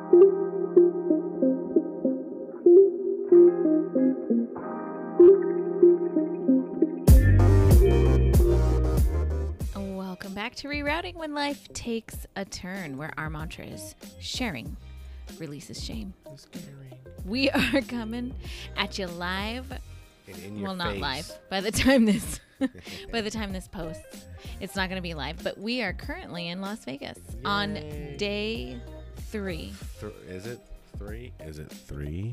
Welcome back to Rerouting When Life Takes a Turn, where our mantra is sharing releases shame. We are coming at you live. And in your not face. live. By the time this posts, it's not going to be live. But we are currently in Las Vegas on day 3. Is it 3? Is it 3?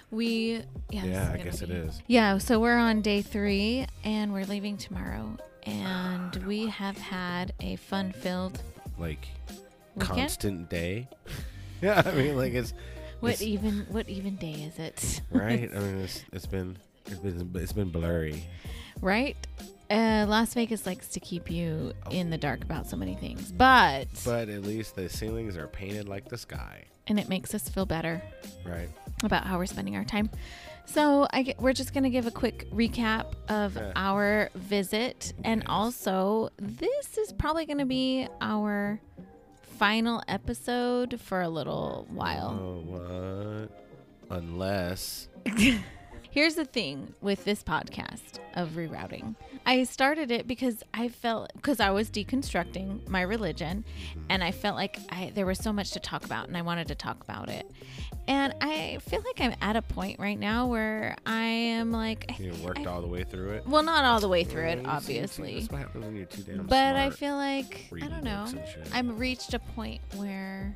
Yeah, I guess it is. Yeah, so we're on day 3 and we're leaving tomorrow. And we have had a fun-filled like weekend? Constant day. Yeah, I mean, like What even day is it? Right? I mean, it's been blurry. Right? Las Vegas likes to keep you in the dark about so many things, but at least the ceilings are painted like the sky. And it makes us feel better, right, about how we're spending our time. So we're just going to give a quick recap of our visit. And also, this is probably going to be our final episode for a little while. Oh, what? Unless... Here's the thing with this podcast of rerouting. I started it because I was deconstructing my religion, and I felt like there was so much to talk about, and I wanted to talk about it. And I feel like I'm at a point right now where I am like... You worked all the way through it? Well, not all the way through it, obviously. That's what happens when you're too damn But smart. I feel like, I don't know, I've reached a point where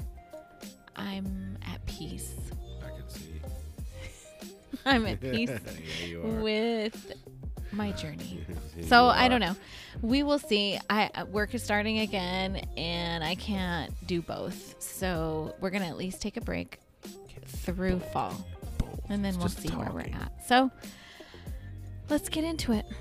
I'm at peace. I can see. I'm at peace you are. with my journey. You So are. I don't know. We will see. Work is starting again, and I can't do both. So we're gonna at least take a break through fall, and then we'll see where we're at. So let's get into it.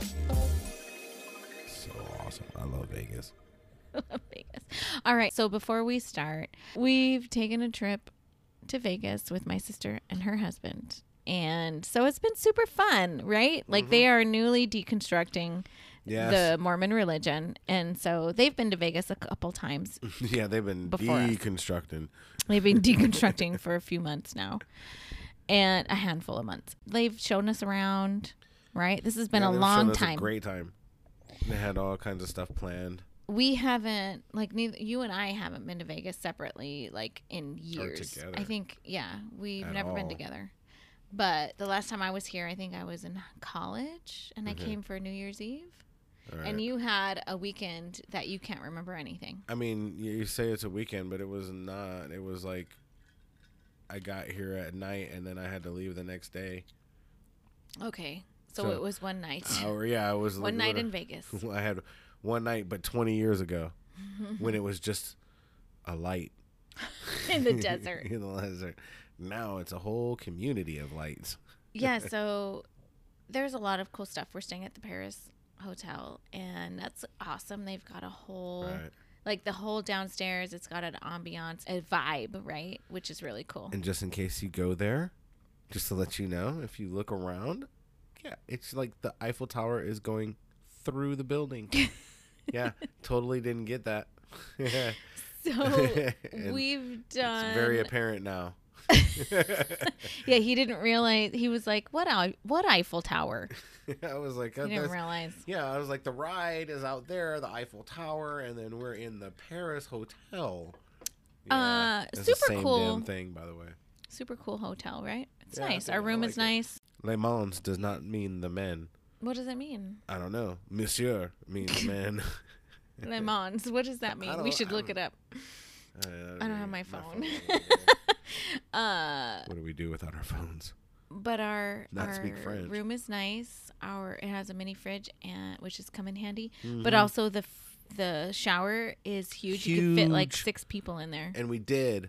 So awesome. I love Vegas. Vegas. All right. So before we start, we've taken a trip to Vegas with my sister and her husband. And so it's been super fun, right? Like they are newly deconstructing the Mormon religion. And so they've been to Vegas a couple times. Yeah, they've been deconstructing. They've been deconstructing for a few months now. And a handful of months. They've shown us around, right? This has been a long time. A great time. They had all kinds of stuff planned. We haven't, neither you and I haven't been to Vegas separately, in years. Or together. I think, we've never been together. But the last time I was here, I think I was in college, and I came for New Year's Eve. Right. And you had a weekend that you can't remember anything. I mean, you say it's a weekend, but it was not. It was like I got here at night, and then I had to leave the next day. Okay. So it was one night. It was one night in Vegas. I had one night, but 20 years ago, when it was just a light. In the desert. In the desert. Now it's a whole community of lights. Yeah, so there's a lot of cool stuff. We're staying at the Paris Hotel, and that's awesome. They've got a whole, the whole downstairs, it's got an ambiance, a vibe, right? Which is really cool. And just in case you go there, just to let you know, if you look around, it's like the Eiffel Tower is going through the building. Yeah, totally didn't get that. So we've done... It's very apparent now. Yeah, he didn't realize. He was like, what Eiffel Tower? I was like, he didn't realize. Yeah, I was like, the ride is out there, the Eiffel Tower, and then we're in the Paris Hotel. Yeah, it's super the same cool. Damn thing, by the way. Super cool hotel, right? It's nice. Our room is nice. Les Mans does not mean the men. What does it mean? I don't know. Monsieur means men. Les Mans. What does that mean? We should look it up. I don't have my phone. What do we do without our phones? But our speak French. Room is nice. It has a mini fridge, which has come in handy. But also the shower is huge. You could fit like 6 people in there. And we did.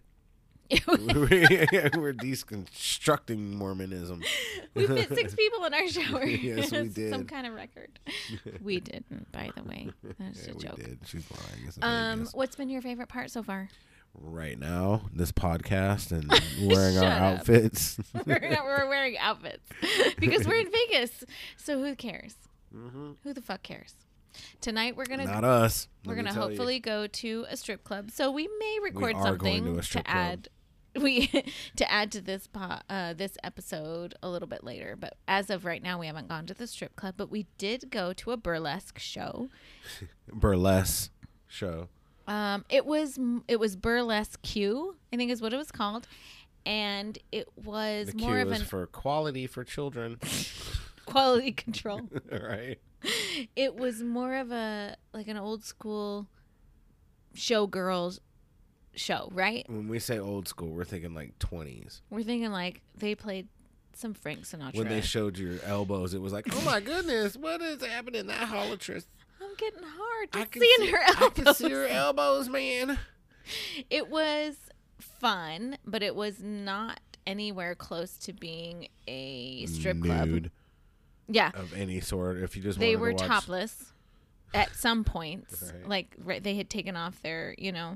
We're deconstructing Mormonism. We fit 6 people in our shower. Yes, we did. Some kind of record. We didn't, by the way. That's a joke. We did. She's lying. What's been your favorite part so far? Right now, this podcast and wearing our outfits. We're wearing outfits because we're in Vegas. So who cares? Mm-hmm. Who the fuck cares? Tonight we're gonna not us. We're gonna hopefully go to a strip club. So we may record something to add we to add to this this episode a little bit later. But as of right now, we haven't gone to the strip club, but we did go to a burlesque show. Burlesque show. It was Burlesque Q, I think is what it was called, and it was The more Q of is an for quality for children. quality control. Right. It was more of a like an old school showgirls show, right? When we say old school, we're thinking like 20s. We're thinking like they played some Frank Sinatra. When they showed your elbows, it was like, oh my goodness, what is happening? That holotress. I'm getting hard I just can seeing her elbows. I can see her elbows, man. It was fun, but it was not anywhere close to being a strip club. Nude Yeah. of any sort. If you just They wanted were to watch. topless at some points. Right. Like they had taken off their,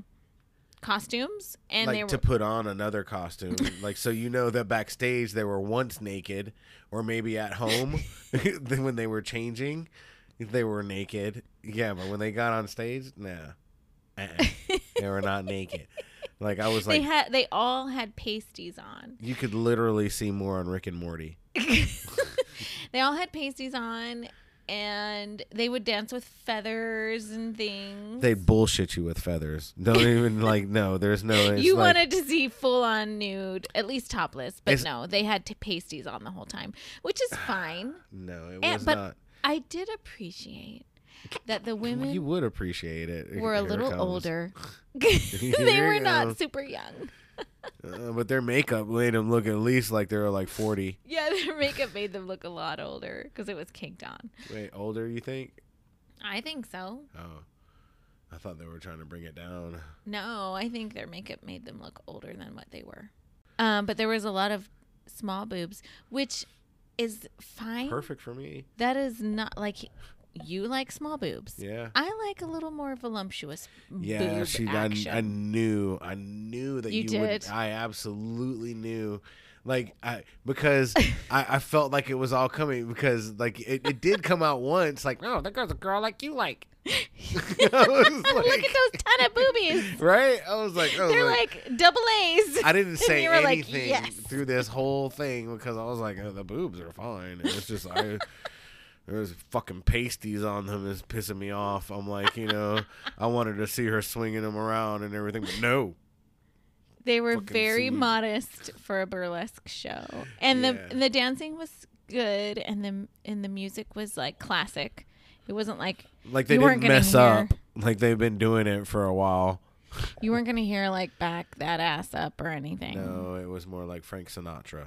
costumes and Like they were to put on another costume. Like, so you know that backstage they were once naked, or maybe at home then when they were changing, they were naked. Yeah, but when they got on stage, nah. They were not naked. Like, I was like, they all had pasties on. you could literally see more on Rick and Morty. They all had pasties on, and they would dance with feathers and things. They bullshit you with feathers. Don't even no. There's no. It's You like, wanted to see full on nude, at least topless, but It's- no, they had pasties on the whole time, which is fine. no, it And- was but not. I did appreciate that the women You would appreciate it. were a Here it little comes. older. They Here were you not go. super young. But their makeup made them look at least like they were like 40. Yeah, their makeup made them look a lot older because it was kinked on. Wait, older? You think? I think so. Oh, I thought they were trying to bring it down. No, I think their makeup made them look older than what they were. But there was a lot of small boobs, which is fine. Perfect for me. That is not like you like small boobs. Yeah. I like a little more voluptuous Yeah, boob action. I knew that You you did? would. I absolutely knew. Like, because I felt like it was all coming, because like it did come out once, like, oh, there goes a girl like you like. I was Look at those ton of boobies. right? I was like, They're like double A's. I didn't say you were like, anything yes. through this whole thing, because I was like, oh, the boobs are fine. It's just there's fucking pasties on them is pissing me off. I'm like, I wanted to see her swinging them around and everything, but no. They were Fucking very see. modest for a burlesque show, and Yeah. the dancing was good, and the music was like classic. It wasn't like Like they You weren't didn't gonna mess hear- up. Like they've been doing it for a while. you weren't gonna hear like back that ass up or anything. No, it was more like Frank Sinatra.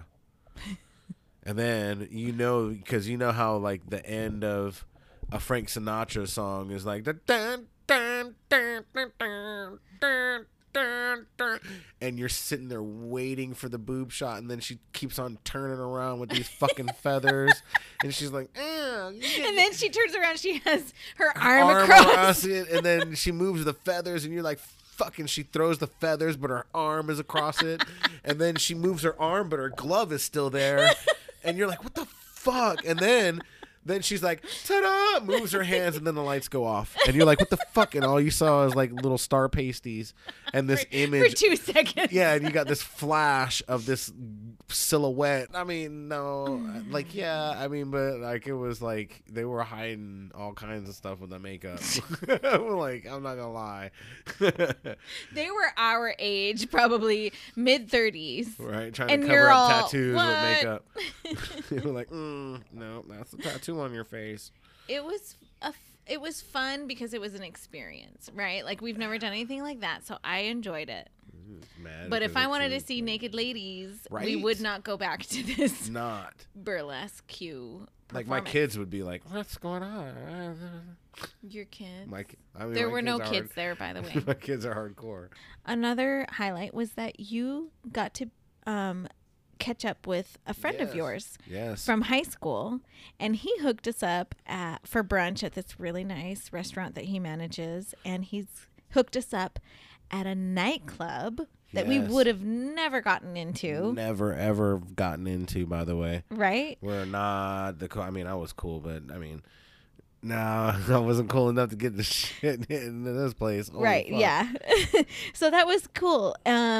And then because you know how like the end of a Frank Sinatra song is like the dun dun dun dun dun dun dun dun, and you're sitting there waiting for the boob shot, and then she keeps on turning around with these fucking feathers, and she's like, And then she turns around, she has her arm across. it, and then she moves the feathers, and you're like, fucking, she throws the feathers, but her arm is across it, and then she moves her arm, but her glove is still there, and you're like, what the fuck? And then she's like, ta-da, moves her hands, and then the lights go off, and you're like, what the fuck? And all you saw is like little star pasties, and this for image. 2 seconds. Yeah, and you got this flash of this silhouette. I mean, no, like, yeah, I mean, but like, it was like they were hiding all kinds of stuff with the makeup. Like, I'm not gonna lie. They were our age, probably mid-30s. Right, trying And to you're cover up all, tattoos "What?" with makeup. You were like, no, that's the tattoo on your face. It was fun because it was an experience, right? Like we've never done anything like that, so I enjoyed it. Mad But if because I it's wanted to really- see naked ladies, we Right. would not go back to this not burlesque cue. like my kids would be like, what's going on? Your kids. my There were no are kids there, by the way. my kids are hardcore. Another highlight was that you got to catch up with a friend of Yes. yours Yes. from high school, and he hooked us up for brunch at this really nice restaurant that he manages, and he's hooked us up at a nightclub that we Yes. would have never gotten into, Never ever gotten into, by the way. right? We're not the cool. I mean, I was cool, but I mean, No, I wasn't cool enough to get the shit into this place. Holy Right. fuck. Yeah. So that was cool.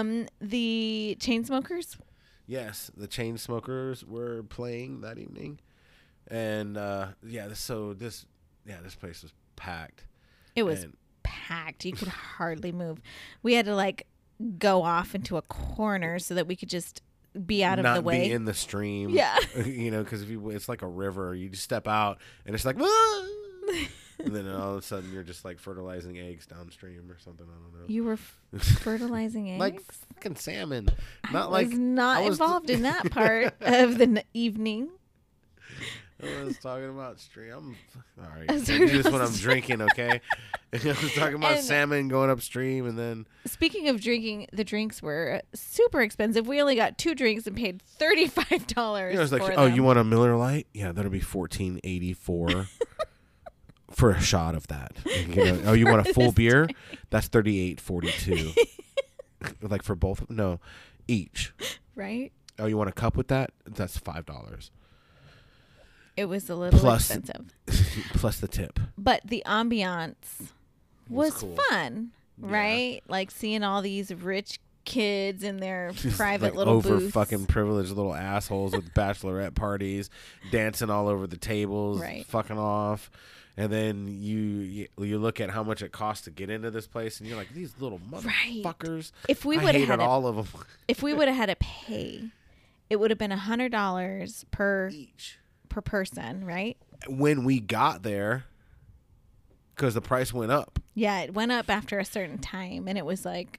The Chainsmokers. Yes, the Chainsmokers were playing that evening, and this place was packed. It was And- packed. You could hardly move. We had to like go off into a corner so that we could just be out of not the way. be in the stream. Yeah. Because it's like a river. You just step out, and it's like, "Whoa!" And then all of a sudden you're just like fertilizing eggs downstream or something. I don't know. You were fertilizing eggs? Like fucking salmon. I was not involved in that part of the evening. I was talking about stream. I'm all right. I was talking I do this about when I'm drinking, okay? I was talking about And- salmon going upstream, and then Speaking of drinking, the drinks were super expensive. We only got 2 drinks and paid $35 it's like, for oh, them. you want a Miller Lite? Yeah, that'll be $14.84 for a shot of that. Oh, you want a full beer? That's $38.42. Like for both? No, each. Right? Oh, you want a cup with that? That's $5 It was a little Plus- expensive. plus the tip. But the ambiance was cool. fun, Yeah. right? Like seeing all these rich kids in their private Like little over booths. fucking privileged little assholes with bachelorette parties, dancing all over the tables, Right. fucking off. And then you look at how much it costs to get into this place, and you're like, these little motherfuckers. If we I would have hated had all of them if we would have had to pay, it would have been $100 per each. person, right? When we got there, because the price went up, Yeah, it went up after a certain time, and it was like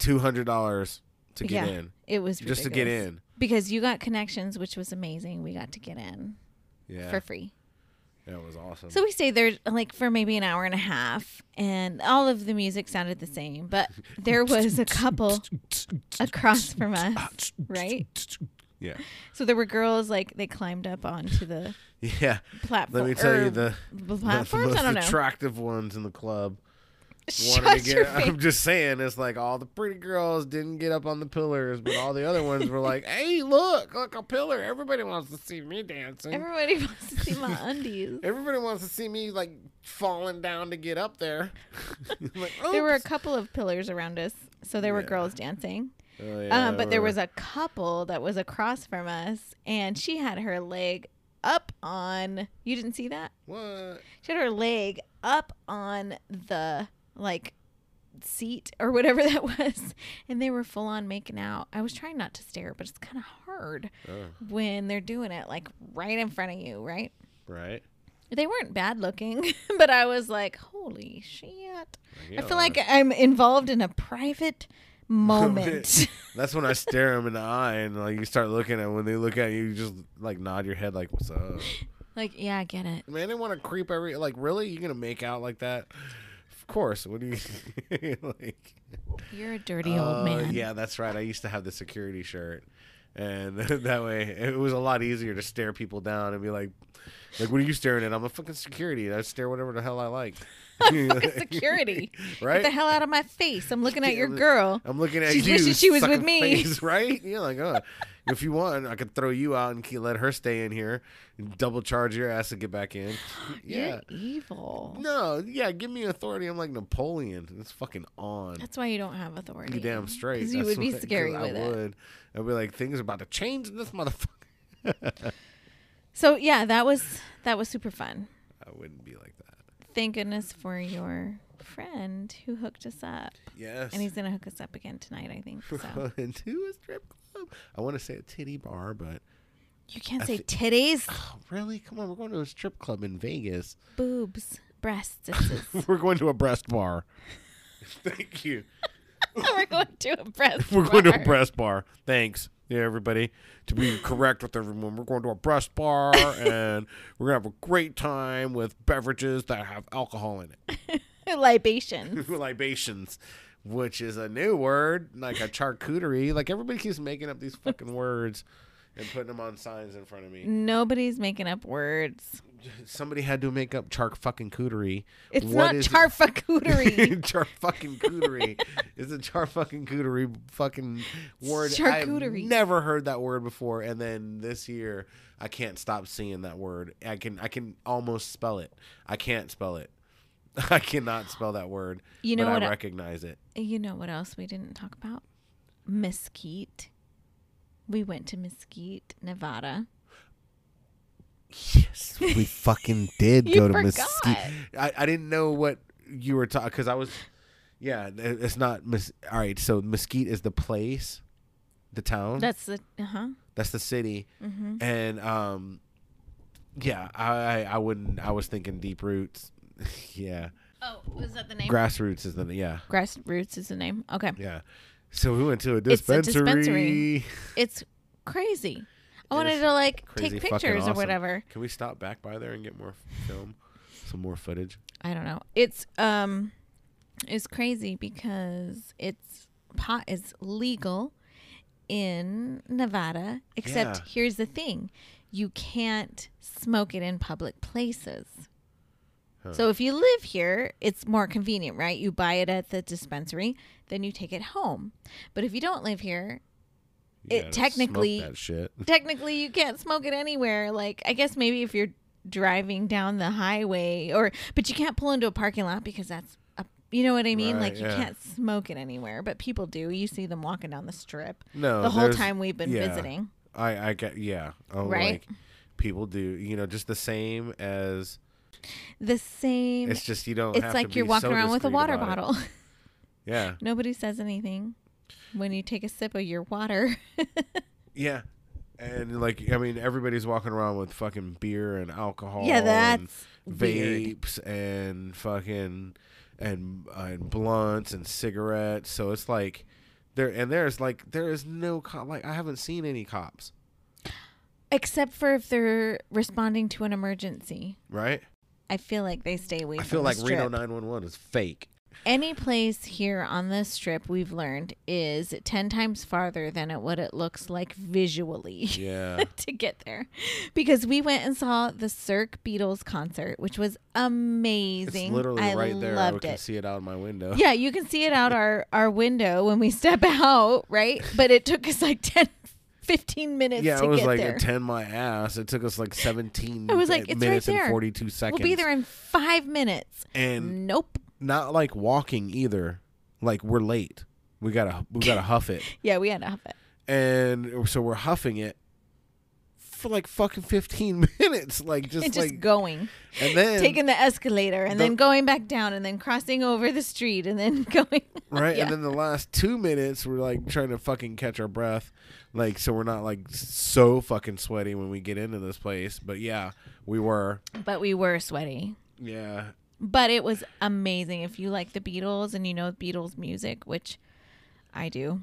$200 to get in, it was just to get ridiculous. in. Because you got connections, which was amazing. We got to get in Yeah, for free. that was awesome. So we stayed there like for maybe an hour and a half, and all of the music sounded the same, but there was a couple across from us, right? Yeah, So there were girls like they climbed up onto the yeah. platform. Let me tell you the the platforms. most I don't know. attractive ones in the club. Shut Wanted to your get. face. I'm just saying, it's like all the pretty girls didn't get up on the pillars, but all the other ones were like, "Hey, look a pillar! Everybody wants to see me dancing. Everybody wants to see my undies. Everybody wants to see me like falling down to get up there." Like, There were a oops. couple of pillars around us, so there were Yeah. girls dancing. Oh, yeah, But there was a couple that was across from us, and she had her leg up on. You didn't see that? what? She had her leg up on the like seat or whatever that was, and they were full on making out. I was trying not to stare, but it's kind of hard Oh, when they're doing it like right in front of you, right? right. They weren't bad looking, but I was like, holy shit. Yeah, I feel like I'm involved in a private moment. that's when I stare them in the eye, and like you start looking at when they look at you, you just like nod your head, like, "What's up?" Like, yeah, I get it. Man, they want to creep like, really? You gonna make out like that? Of course. What do you like? You're a dirty old man. Yeah, that's right. I used to have the security shirt, and that way it was a lot easier to stare people down and be like, what are you staring at? I'm a fucking security. I stare whatever the hell I like. Security. Right? Get the hell out of my face. I'm looking at your Yeah, girl. I'm looking at She's you. wishing she was with sucking me. face, right? You're like, oh, if you want, I could throw you out and let her stay in here, and double charge your ass to get back in. Yeah. You're evil. No, yeah, give me authority. I'm like Napoleon. It's fucking on. That's why you don't have authority. You damn straight. Because you That's would be why- 'cause scary I with it. would. I'd be like, things are about to change in this motherfucker. So yeah, that was super fun. I wouldn't be like that. Thank goodness for your friend who hooked us up. Yes. And he's gonna hook us up again tonight, I think. So Into a strip club. I want to say a titty bar, but you can't I say thi- titties, oh, really? Come on, we're going to a strip club in Vegas. boobs, breasts. It's We're going to a breast bar. Thank you. We're going to a breast. We're going to a bar. breast bar. Thanks. Yeah, everybody. To be correct with everyone, we're going to a breast bar and we're going to have a great time with beverages that have alcohol in it. Libation. Libations, which is a new word, like a charcuterie. Like everybody keeps making up these fucking words and putting them on signs in front of me. Nobody's making up words. somebody had to make up charfucking-cootery. It's not charfucking-cootery. Charfucking-cootery. It's a charfucking-cootery fucking word. Charcuterie. I've never heard that word before, and then this year I can't stop seeing that word. I can almost spell it. I can't spell it. I cannot spell that word. You know but what? I recognize it. You know what else we didn't talk about? Mesquite. We went to Mesquite, Nevada. Yes, we fucking did You go to forgot. Mesquite. I didn't know what you were talking because I was. Yeah, it's not. All right, so Mesquite is the place, the town. That's the That's the city, Mm-hmm. and yeah, I wouldn't. I was thinking Deep Roots. Yeah. Oh, was that the name? Grassroots is the Grassroots is the name. Okay. Yeah. So we went to a It's a dispensary. dispensary. It's crazy. I wanted to like Crazy take fucking pictures or awesome. whatever. Can we stop back by there and get more film, some more footage? I don't know. It's crazy because pot is legal in Nevada, except Yeah. here's the thing. You can't smoke it in public places. Huh. So if you live here, it's more convenient, right? You buy it at the dispensary, then you take it home. But if you don't live here, You it gotta technically- smoke that shit. technically you can't smoke it anywhere. Like, I guess maybe if you're driving down the highway but you can't pull into a parking lot because that's you know what I mean? Right, Like, you yeah. can't smoke it anywhere, but people do. You see them walking down the strip No, the whole there's- time we've been yeah. visiting. I get Right? like people do, just the same as The same. it's just you don't. It's have like to you're be walking so around with a discreet water about it. bottle. Yeah, Nobody says anything when you take a sip of your water. yeah, and like everybody's walking around with fucking beer and alcohol. Yeah, and that's weird. vapes and fucking and blunts and cigarettes. So it's like there is no I haven't seen any cops, Except for if they're responding to an emergency. right? I feel like they stay away I from feel the like strip. Reno 911 is fake. Any place here on the strip we've learned is 10 times farther than what it looks like visually Yeah. to get there. Because we went and saw the Cirque Beatles concert, which was amazing. It's literally I right there. I loved can it. see it out of my window. Yeah, you can see it out our window when we step out, right? But it took us like 15 minutes Yeah, to it was get like there. a 10 my ass. It took us like 17 I was like, it's minutes right there. and 42 seconds. We'll be there in 5 minutes. And Nope. not like walking either. Like we're late. We gotta huff it. Yeah, we had to huff it. And so we're huffing it for like fucking 15 minutes. Like And just like going. and then Taking the escalator and then going back down and then crossing over the street and then going. right? Yeah. And then the last 2 minutes we're like trying to fucking catch our breath. Like so we're not like so fucking sweaty when we get into this place. But yeah, we were. But we were sweaty. Yeah. But it was amazing. If you like the Beatles and you know Beatles music, which I do,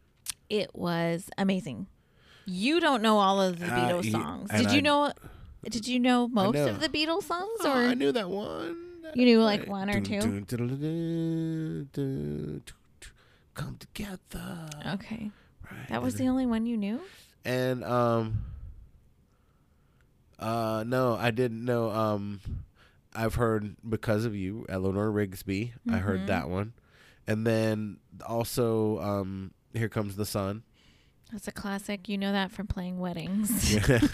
it was amazing. You don't know all of the Beatles songs. and Did you know most know. of the Beatles songs, Oh, or I knew that one. you knew like one or two? Come together. Okay, Right. that was the only one you knew. And no, I didn't know. I've heard Because of You, Eleanor Rigsby. I heard that one, and then also Here Comes the Sun. That's a classic. You know that from playing weddings.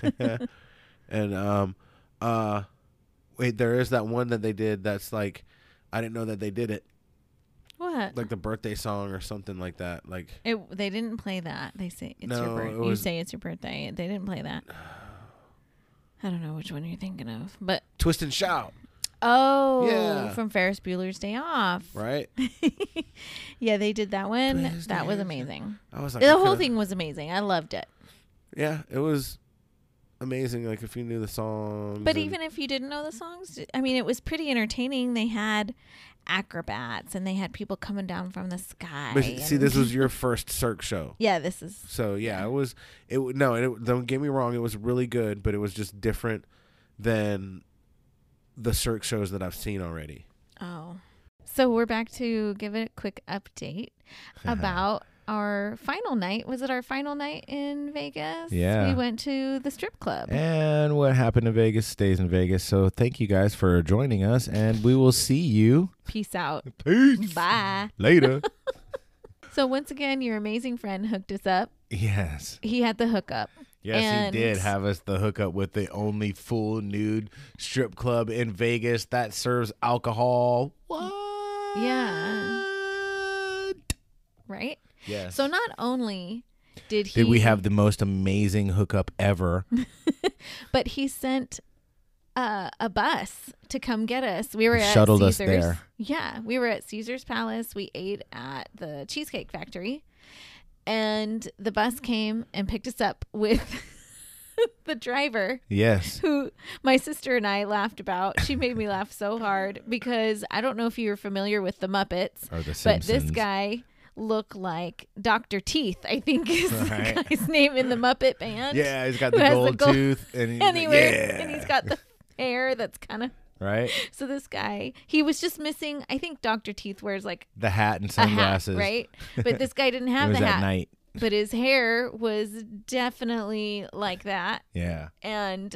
And wait, there is that one that they did that's like, I didn't know that they did it, What? like the birthday song or something like that. Like They didn't play that. They say it's your No, birthday. it You was- say it's your birthday. They didn't play that. I don't know which one you're thinking of, but Twist and Shout, yeah, Yeah. from Ferris Bueller's Day Off. right? Yeah, they did that one. Twist That was and amazing. I was like, The I whole could've- thing was amazing. I loved it. Yeah, it was amazing. Like if you knew the songs, But and- even if you didn't know the songs, I mean, it was pretty entertaining. They had acrobats and they had people coming down from the sky. But see, and- this was your first Cirque show. yeah, this is So yeah, it was. Don't get me wrong. It was really good, but it was just different than the Cirque shows that I've seen already. oh. So we're back to give it a quick update about our final night. Was it our final night in Vegas? Yeah. We went to the strip club. And what happened in Vegas stays in Vegas. So thank you guys for joining us, and we will see you. Peace out. Peace. Bye. Later. So once again, your amazing friend hooked us up. Yes. He had the hookup. Yes, And he did have us the hookup with the only full nude strip club in Vegas that serves alcohol. What? Yeah. Right? Yes. So not only did he... Did we have the most amazing hookup ever? But he sent a bus to come get us. We were at Shuttled us Caesar's. there. Yeah, we were at Caesar's Palace. We ate at the Cheesecake Factory. And the bus came and picked us up with the driver, Yes. who my sister and I laughed about. She made me laugh so hard because I don't know if you're familiar with the Muppets, Or the but this Simpsons. guy looked like Dr. Teeth, I think is Right. the guy's name in the Muppet Band. Yeah, he's got Who the has the gold gold- tooth. And, And yeah. and he's got the hair that's kind of... Right? So this guy, he was just missing, I think Dr. Teeth wears like The hat and a hat, sunglasses. right? But this guy didn't It have was the at hat. night. But his hair was definitely like that. Yeah. And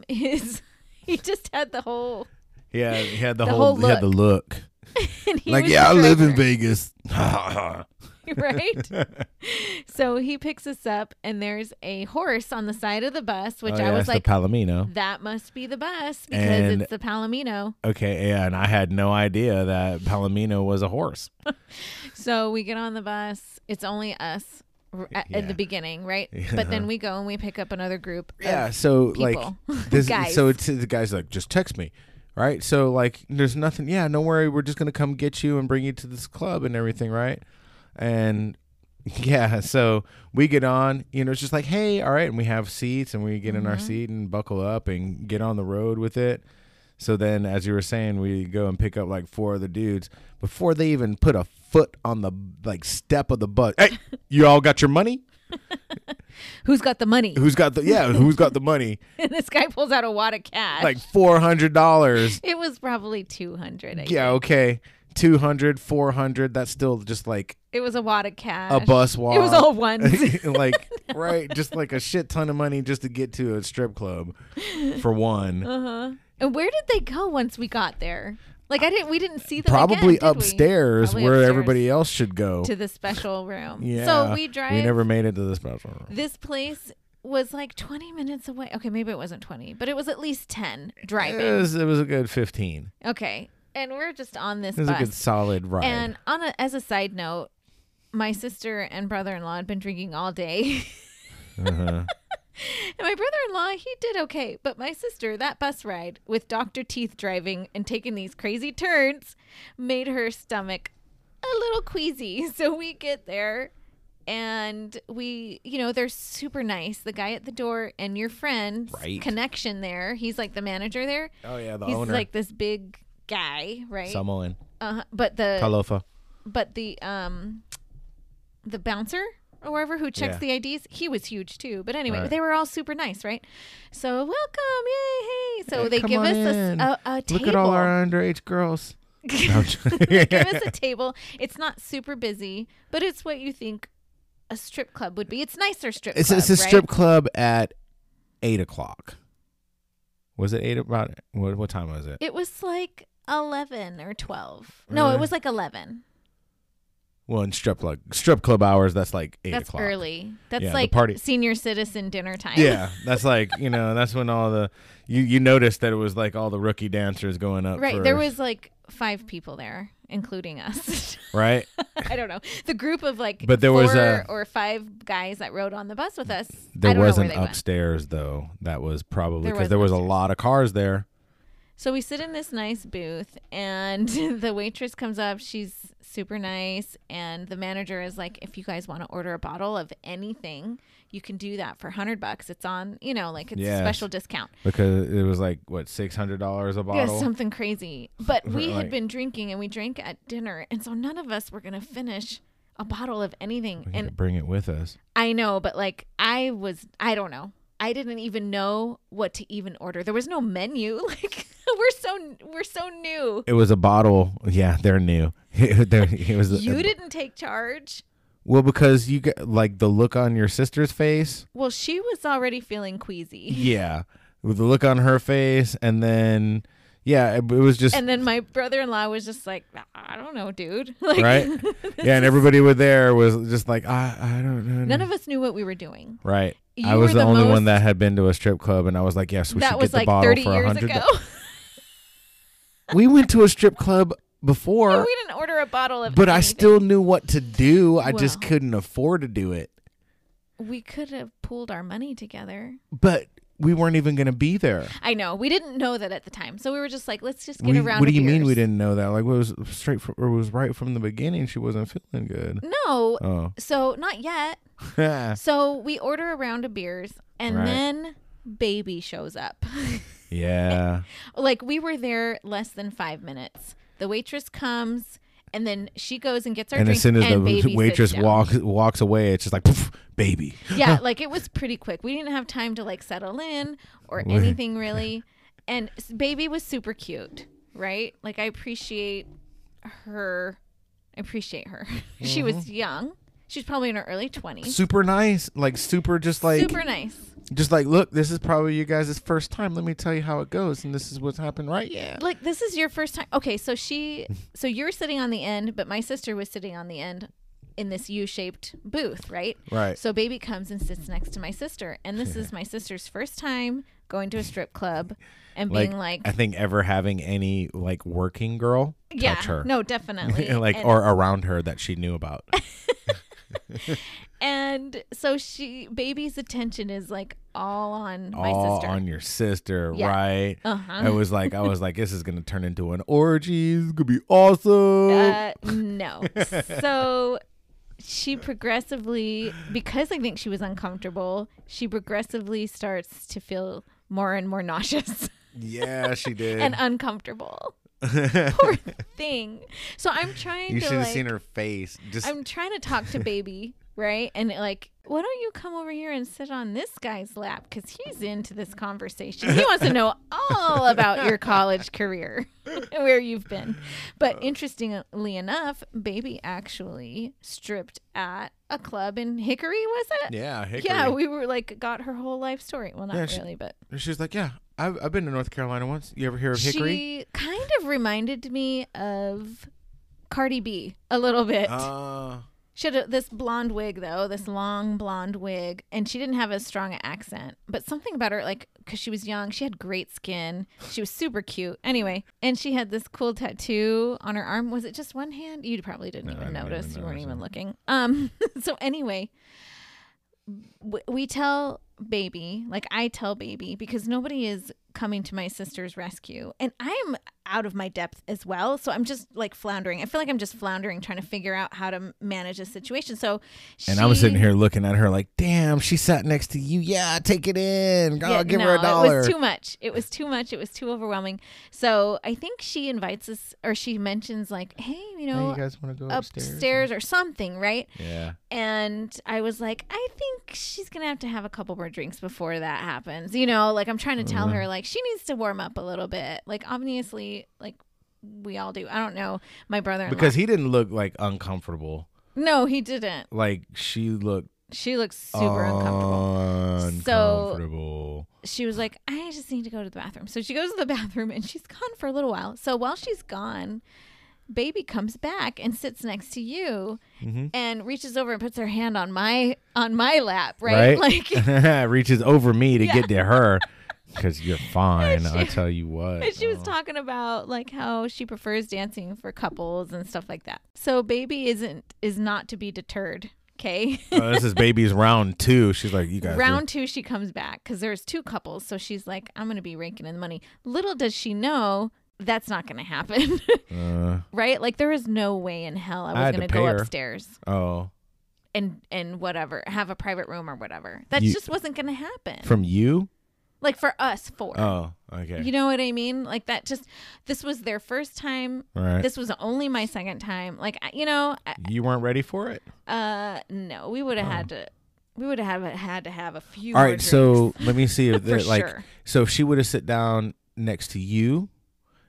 he just had the whole... Yeah, he had the, The whole whole he had the look. and he Like, was yeah, I the live in driver, Vegas. right? So he picks us up, and there's a horse on the side of the bus, which Oh, I yeah, was it's like, the Palomino. that must be the bus because And- it's the Palomino. Okay, yeah, and I had no idea that Palomino was a horse. So we get on the bus. It's only us at Yeah. the beginning, right? Yeah. But then we go and we pick up another group. Yeah, Of so people. like this Guys. so it's the guy's like, just text me. Right? So like there's nothing, yeah, don't worry, we're just gonna come get you and bring you to this club and everything, right? And yeah, so we get on, it's just like, hey, all right, and we have seats and we get in our seat and buckle up and get on the road with it. So then, as you were saying, we go and pick up like 4 other dudes before they even put a foot on the like step of the bus. Hey, you all got your money? Who's got the money? Who's got the money? And this guy pulls out a wad of cash. Like $400. It was probably 200. I Yeah, think. okay. 200, 400, that's still just like It was a wad of cash. a bus walk. It was all ones. like, right, just like a shit ton of money just to get to a strip club for one. Uh-huh. And where did they go once we got there? Like we didn't see them Probably again, did we? upstairs Probably where upstairs everybody else should go. to the special room. Yeah. So we drive. We never made it to the special room. This place was like 20 minutes away. Okay, maybe it wasn't 20, but it was at least 10 driving. It was a good 15. Okay. And we're just on this It was bus. a good solid ride. And as a side note, my sister and brother-in-law had been drinking all day. Uh-huh. And my brother-in-law, he did okay. But my sister, that bus ride with Dr. Teeth driving and taking these crazy turns made her stomach a little queasy. So we get there and they're super nice. The guy at the door and your friend's Right. connection there. He's like the manager there. Oh, yeah, the He's owner. like this big guy, right? Samoan. But the Talofa. the bouncer or wherever who checks Yeah. the IDs, he was huge too. But anyway, Right. they were all super nice, right? So welcome, yay, hey! So Hey, they come give on us in. a table. Look at all our underage girls. They give us a table. It's not super busy, but it's what you think a strip club would be. It's nicer strip It's club, a right? strip club at 8:00. Was it 8 about what time was it? It was like 11 or 12. No, Really? it was like 11. Well, in strip club hours, that's like 8 That's o'clock. early. That's Yeah, the like party- senior citizen dinner time. Yeah, that's like that's when all the you noticed that it was like all the rookie dancers going up. Right. for- There was like 5 people there, including us. right. I don't know. The group of like But there 4 was or 5 guys that rode on the bus with us. There I don't know wasn't where they went. upstairs though. That was probably There because there wasn't was a upstairs. lot of cars there. So we sit in this nice booth and the waitress comes up. She's super nice. And the manager is like, if you guys want to order a bottle of anything, you can do that for $100. It's on, like it's a Yes. special discount. Because it was like what $600 a bottle. Yeah, something crazy. But we Right. had been drinking and we drank at dinner. And so none of us were going to finish a bottle of anything. We And could bring it with us. I know, but like I don't know. I didn't even know what to even order. There was no menu. Like we're so new. It was a bottle. Yeah, they're new. It was. You didn't take charge. Well, because you get like the look on your sister's face. Well, she was already feeling queasy. Yeah. With the look on her face. And then, yeah, it was just. And then my brother-in-law was just like, I don't know, dude. Like, right. Yeah. And everybody with there was just like, I don't know. None of us knew what we were doing. Right. You I was were the only most- one that had been to a strip club. And I was like, yes, we that should was get the like bottle 30 for years $100. ago. We went to a strip club before. And we didn't order a bottle of But I anything. still knew what to do. I just Well. couldn't afford to do it. We could have pooled our money together. But we weren't even going to be there. I know. We didn't know that at the time. So we were just like, let's just get around. What do you mean we didn't know that? Like, it was straight from, or it was right from the beginning. She wasn't feeling good. No. Oh. So not yet. So we order a round of beers and Right. then baby shows up. Yeah. Like we were there less than 5 minutes. The waitress comes and then she goes and gets our And drink as soon as and the baby waitress sits down. walks away, it's just like, poof, baby. Yeah, like it was pretty quick. We didn't have time to like settle in or Wait. anything really. And baby was super cute, right? Like I appreciate her. She was young. She's probably in her early 20s. Super nice. Like, super just like. Super nice. Just like, look, this is probably you guys' first time. Let me tell you how it goes. And this is what's happened, right? Yeah. Like this is your first time. Okay, so you're sitting on the end, but my sister was sitting on the end in this U-shaped booth, right? Right. So baby comes and sits next to my sister, and this is my sister's first time going to a strip club and being like I think ever having any like working girl yeah, touch her. no, definitely. like, and, or around her that she knew about. and so baby's attention is like all on my All sister. on your sister, Yeah. right? Uh-huh. I was like, this is gonna turn into an orgy. It's gonna be awesome. No. So she progressively, because I think she was uncomfortable, she progressively starts to feel more and more nauseous Yeah, she did. and uncomfortable. Poor thing. So I'm trying You to should have like, seen her face. Just I'm trying to talk to baby, right? And like, why don't you come over here and sit on this guy's lap? Because he's into this conversation. He wants to know all about your college career and where you've been. But interestingly enough, baby actually stripped at a club in Hickory, was it? yeah, Hickory. Yeah, we were like, got her whole life story. Well, not Yeah, she- really, but She's like, yeah, I've been to North Carolina once. You ever hear of Hickory? she kind of reminded me of Cardi B a little bit. She had this blonde wig, though, this long blonde wig, and she didn't have as strong an accent. But something about her, like, because she was young, she had great skin. She was super cute. Anyway, and she had this cool tattoo on her arm. Was it just one hand? You probably didn't No, I even didn't notice. even You weren't notice even it. looking. So anyway, we tell baby, like I tell baby, because nobody is coming to my sister's rescue, and I am out of my depth as well, so I'm just like floundering. I feel like I'm just floundering trying to figure out how to manage a situation. So And I'm sitting here looking at her like, damn, she sat next to you. Yeah, take it in. Go, give her a dollar. It was too much. It was too much. It was too overwhelming. So I think she invites us, or she mentions like, hey, you Hey, know, you guys want to go upstairs or something, right? Yeah. And I was like, I think she's going to have a couple more drinks before that happens. You know, like I'm trying to tell her, like, she needs to warm up a little bit. Like, obviously, like we all do. I don't know. My brother-in-law. Because he didn't look like uncomfortable. No, he didn't. Like she looked She looks super uncomfortable. uncomfortable. She was like, I just need to go to the bathroom. So she goes to the bathroom and she's gone for a little while. So while she's gone, baby comes back and sits next to you and reaches over and puts her hand on my lap, right? Like reaches over me to Yeah. get to her because you're fine. And I'll tell you what. and she was talking about like how she prefers dancing for couples and stuff like that. So baby is not to be deterred. Okay. Oh, this is baby's round 2. She's like, you guys. Round 2, she comes back because there's 2 couples. So she's like, I'm going to be raking in the money. Little does she know that's not going to happen. Right? Like there was no way in hell I was had going to to go pay her. upstairs Oh, and whatever, have a private room or whatever. That You- just wasn't going to happen. from you? Like for us 4. Oh, okay. You know what I mean? Like that this was their first time. Right. This was only my second time. Like, you know, You weren't ready for it? no, we would have had to. We would have had to have a few. All more right, so drinks. let me see if For like sure. so if she would have sit down next to you,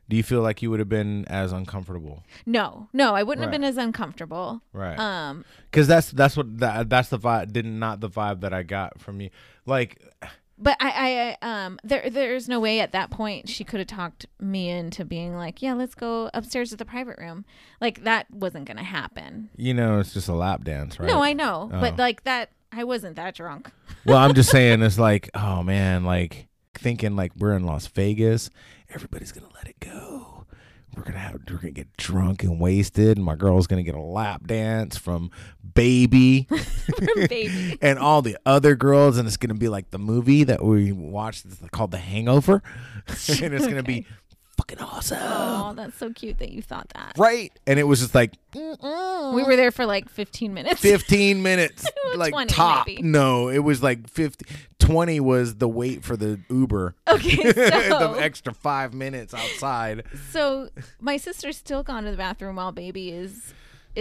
Do you feel like you would have been as uncomfortable? No, I wouldn't have Right. been as uncomfortable. Right. Because that's the vibe. Not the vibe that I got from you. Like, But there's no way at that point she could have talked me into being like, yeah, let's go upstairs to the private room. Like, that wasn't going to happen. it's just a lap dance, right? No, I know. Oh. But like that, I wasn't that drunk. Well, I'm just saying, it's like, oh man, like thinking like we're in Las Vegas, everybody's gonna let it go. We're gonna get drunk and wasted, and my girl's gonna get a lap dance from Baby, Baby. and all the other girls, and it's gonna be like the movie that we watched called The Hangover, and it's gonna be fucking awesome. Oh, that's so cute that you thought that. Right? And it was just like We were there for like 15 minutes. 15 minutes, like 20 top. maybe. No, it was like 20 was the wait for the Uber. Okay, The so, extra 5 minutes outside. so my sister's still gone to the bathroom while Baby is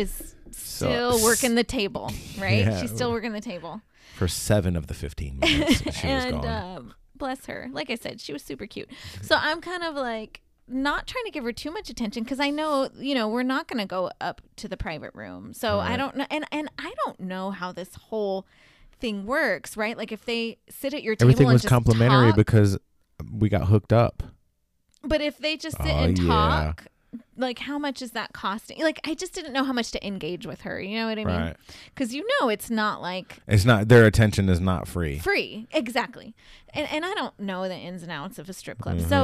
still working the table, right? Yeah. She's still working the table. For 7 of the 15 minutes, she was And gone. bless her. Like I said, she was super cute. So I'm kind of like not trying to give her too much attention because I know, we're not going to go up to the private room. So I Right. don't know. And I don't know how this whole thing works, right? Like if they sit at your table Everything and was just complimentary talk, because we got hooked up. but if they just sit Oh, and yeah. talk, like how much is that costing? Like I just didn't know how much to engage with her. You know what I mean? Right. Because it's not like It's not, their attention is not free. free. Exactly. And I don't know the ins and outs of a strip club. Mm-hmm.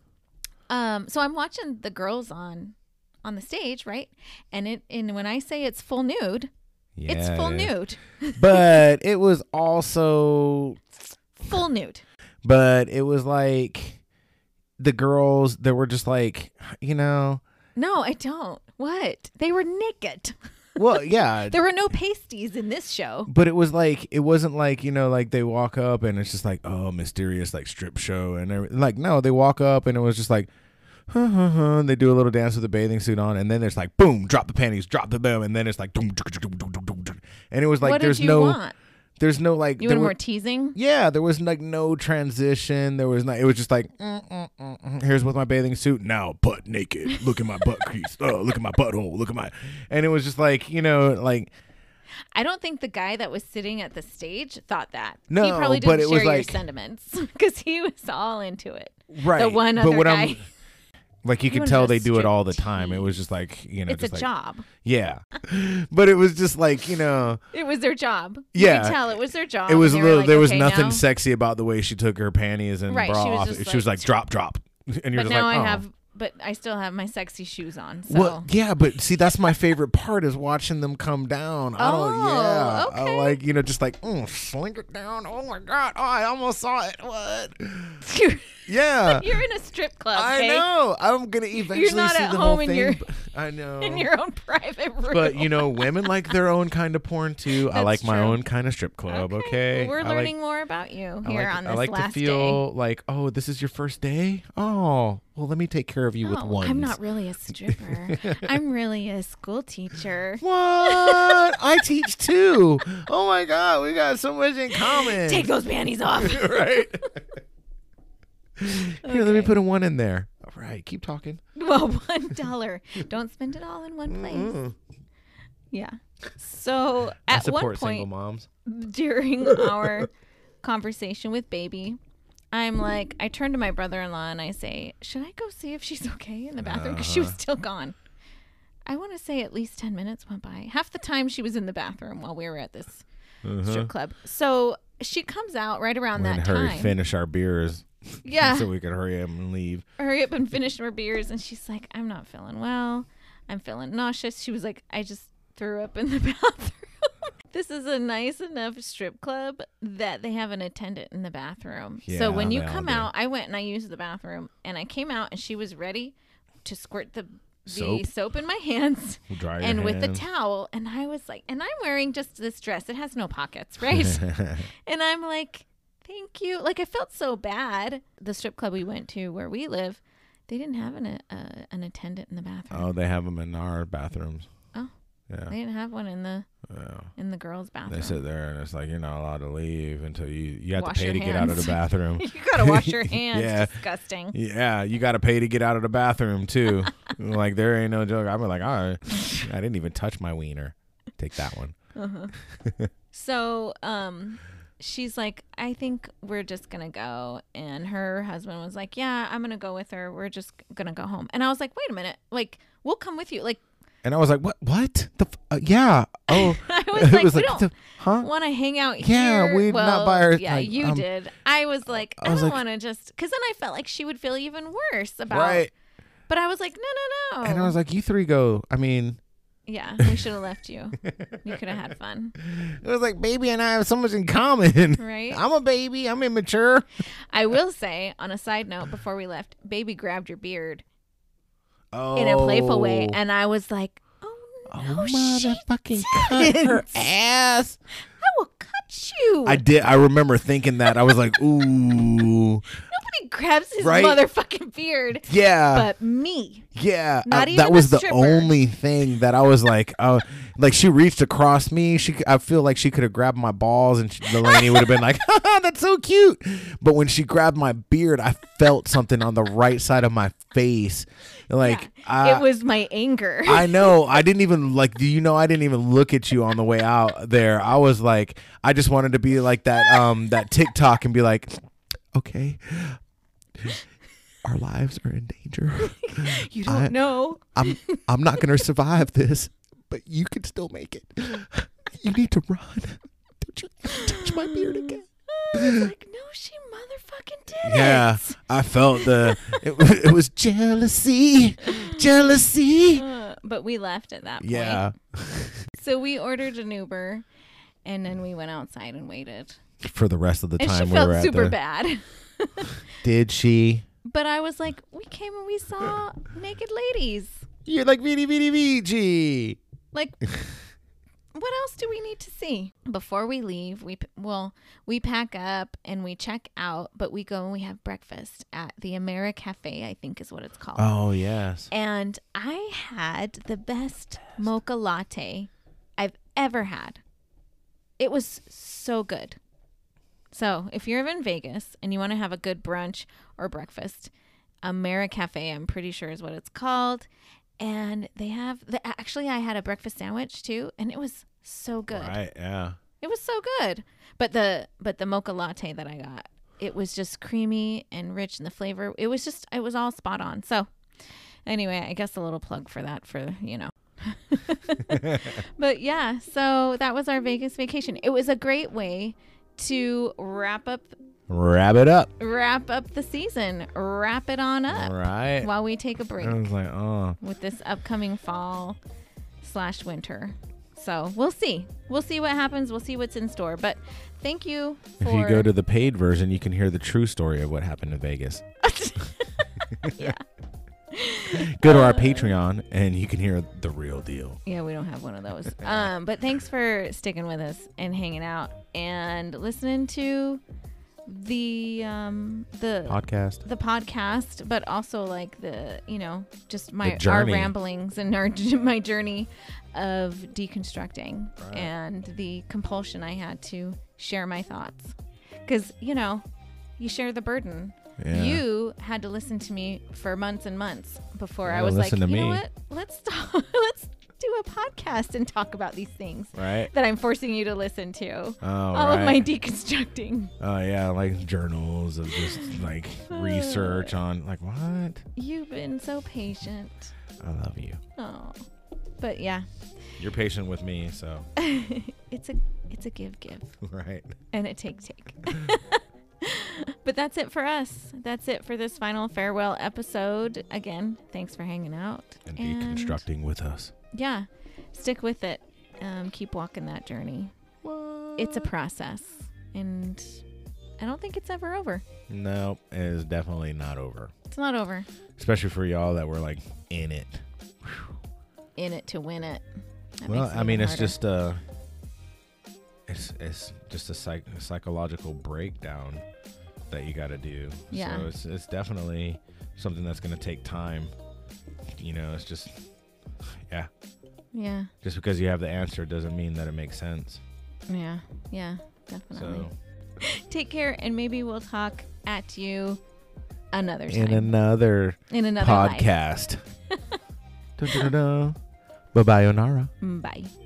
So I'm watching the girls on the stage, right? And when I say it's full nude, Yeah, it's full it is. nude. But it was also, Full nude. but it was like the girls, they were just like, No, I don't. What? They were naked. well, yeah. There were no pasties in this show. But it was like, it wasn't like, like they walk up and it's just like, oh, mysterious, like strip show and everything. Like, no, they walk up and it was just like, and they do a little dance with a bathing suit on, and then there's like, boom, drop the panties, drop the boom, and then it's like, doom, and it was like, What there's did you no, want? there's no like, You there wanted were- more teasing? yeah, there was like no transition. There was not. It was just like, here's with my bathing suit now, butt naked. Look at my butt crease. Oh, look at my butthole. Look at my, and it was just like, like. I don't think the guy that was sitting at the stage thought that. No, he probably but didn't it was share your like- sentiments because he was all into it. Right. The one but other what guy. like you could wanted tell a they do it all the strip time. It tease. was just like, It's just a like, job. Yeah. But it was just like, It was their job. Yeah. You could tell it was their job. it was a and they were little, like, there was okay, nothing now- sexy about the way she took her panties and Right, bra she was off. just She was like, like, drop. And you're But just now like, I oh. have, but I still have my sexy shoes on. So. Well, yeah, but see, that's my favorite part is watching them come down. I don't, Oh, I okay. like, just like, slink it down. Oh my God. Oh, I almost saw it. What? you're, Yeah. you're in a strip club. I Okay? know. I'm going to eventually not see at the home whole in thing. your- I know. In your own private room. But women like their own kind of porn too. I That's like my true. own kind of strip club. Okay, Well, we're I like- learning more about you here on this I like last to feel like, oh, this is your first day. Oh, well, let me take care of you day. with one. I'm not really a stripper. I'm really a school teacher. What? I teach too. Oh my God, we got so much in common. Take those panties off. right. Here, let me Okay. put a 1 in there. All right, keep talking. Well, $1. Don't spend it all in one place. Mm. Yeah. So I at one support single point moms. during our conversation with Baby, I'm like, I turn to my brother-in-law and I say, should I go see if she's okay in the bathroom? Because she was still gone. I want to say at least 10 minutes went by. Half the time she was in the bathroom while we were at this strip club. So she comes out right around We're that gonna hurry time. finish our beers. Yeah. so we could hurry up and leave. Hurry up and finish our beers. And she's like, I'm not feeling well. I'm feeling nauseous. She was like, I just threw up in the bathroom. This is a nice enough strip club that they have an attendant in the bathroom. Yeah, So when you they all come do. out, I went and I used the bathroom and I came out and she was ready to squirt the Soap. soap in my hands Dry your and with the hands. towel. And I was like, and I'm wearing just this dress. It has no pockets, right? And I'm like, thank you. Like I felt so bad. The strip club we went to where we live, they didn't have an attendant in the bathroom. Oh, they have them in our bathrooms. Oh. Yeah. They didn't have one in the girls' bathroom. They sit there and it's like you're not allowed to leave until you have Wash to pay your to get out of the hands. bathroom. You gotta wash your hands. Yeah. Disgusting. Yeah, you got to pay to get out of the bathroom too. Like there ain't no joke. I'm like, all right, I didn't even touch my wiener. Take that one. So, she's like, I think we're just gonna go. And her husband was like, yeah, I'm gonna go with her. We're just gonna go home. And I was like, wait a minute, like we'll come with you. Like, And I was like, what? Yeah. Oh, I was like, we what don't huh? want to hang out here. Yeah, we'd not buy her. Yeah, like, you did. I was like, I was don't like- want to just, because then I felt like she would feel even worse about. Right. But I was like, no. And I was like, you three go. I mean, yeah, we should have left you. You could have had fun, it was like baby and I have so much in common. right? I'm a baby. I'm immature. I will say, on a side note, before we left, baby grabbed your beard Oh. in a playful way, and I was like, Oh, no, she motherfucking cut her didn't. ass. I will cut you. I did. I remember thinking that. I was like, ooh. Nobody grabs his Right? motherfucking beard, Yeah. but me. Yeah, Not even that a was the stripper. only thing that I was like, like she reached across me. I feel like she could have grabbed my balls, and Delaney would have been like, "Haha, that's so cute." But when she grabbed my beard, I felt something on the right side of my face. Like It was my anger. I know. I didn't even like. Do you know? I didn't even look at you on the way out there. I was like, I just wanted to be like that. That TikTok and be like, okay. Our lives are in danger. You don't know. I'm not gonna survive this, but you can still make it. You need to run. Don't you ever touch my beard again. I was like, no, she motherfucking did Yeah, it. I felt it was jealousy. But we left at that point. Yeah, So we ordered an Uber, and then we went outside and waited. for the rest of the And time she we were felt at super the. bad. Did she? But I was like, we came and we saw naked ladies. You're like VG. Like, what else do we need to see? Before we leave, we pack up and we check out, but we go and we have breakfast at the AmeriCafe, I think is what it's called. Oh yes. And I had the best mocha latte I've ever had. It was so good. So if you're in Vegas and you want to have a good brunch or breakfast, AmeriCafe, I'm pretty sure is what it's called. And they have actually I had a breakfast sandwich too, and it was so good. Right. Yeah. It was so good. But the mocha latte that I got, it was just creamy and rich in the flavor. It was all spot on. So anyway, I guess a little plug for that But yeah, so that was our Vegas vacation. It was a great way to wrap up Wrap it up. the season. Wrap it on up Right. while we take a break I was like, oh. with this upcoming fall/winter. So we'll see. We'll see what happens. We'll see what's in store. But thank you for... If you go to the paid version, you can hear the true story of what happened in Vegas. Yeah. Go to our Patreon and you can hear the real deal. Yeah, we don't have one of those. But thanks for sticking with us and hanging out and listening to the podcast, but also like just our journey. ramblings and my journey of deconstructing and the compulsion I had to share my thoughts, because you share the burden. Yeah. You had to listen to me for months and months before Yeah, I was like, listen you to know me. what? Let's do a podcast and talk about these things Right. that I'm forcing you to listen to. Oh, All of my deconstructing. Oh yeah, like journals of just like research on like what? You've been so patient. I love you. Oh, but yeah, You're patient with me, so it's a give, right. and a take. But that's it for us. That's it for this final farewell episode. Again, thanks for hanging out And deconstructing with us. Yeah, stick with it. Keep walking that journey. It's a process, and I don't think it's ever over. No, it is definitely not over. It's not over. Especially for y'all that were like in it. In it to win it. That Well, makes it I mean, even it's harder. just a psychological breakdown that you got to do. Yeah. So it's definitely something that's going to take time. It's just, yeah. Yeah. Just because you have the answer doesn't mean that it makes sense. Yeah. Yeah. Definitely. So Take care, and maybe we'll talk at you another time. in another life. podcast. Bye bye, Onara. Bye.